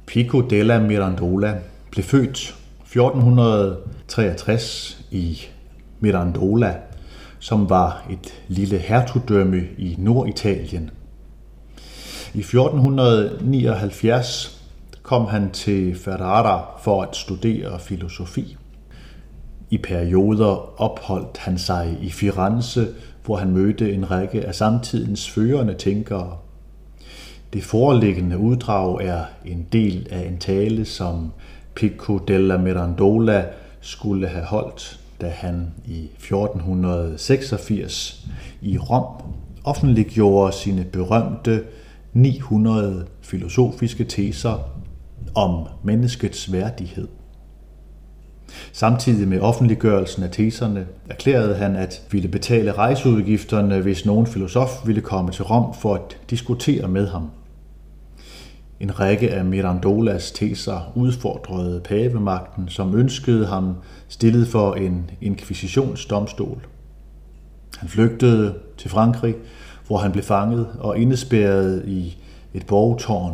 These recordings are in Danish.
Pico della Mirandola blev født 1463 i Mirandola, som var et lille hertugdømme i Norditalien. I 1479 kom han til Ferrara for at studere filosofi. I perioder opholdt han sig i Firenze, hvor han mødte en række af samtidens førende tænkere. Det foreliggende uddrag er en del af en tale, som Pico della Mirandola skulle have holdt, da han i 1486 i Rom offentliggjorde sine berømte 900 filosofiske teser om menneskets værdighed. Samtidig med offentliggørelsen af teserne erklærede han at ville betale rejseudgifterne, hvis nogen filosof ville komme til Rom for at diskutere med ham. En række af Mirandolas teser udfordrede pavemagten, som ønskede ham stillet for en inkvisitionsdomstol. Han flygtede til Frankrig, hvor han blev fanget og indespærret i et borgtårn.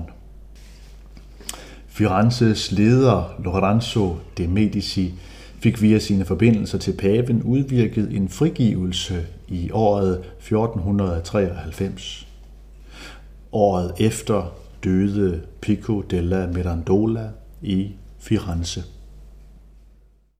Firenzes leder Lorenzo de Medici fik via sine forbindelser til paven udvirket en frigivelse i året 1493. Året efter døde Pico della Mirandola i Firenze.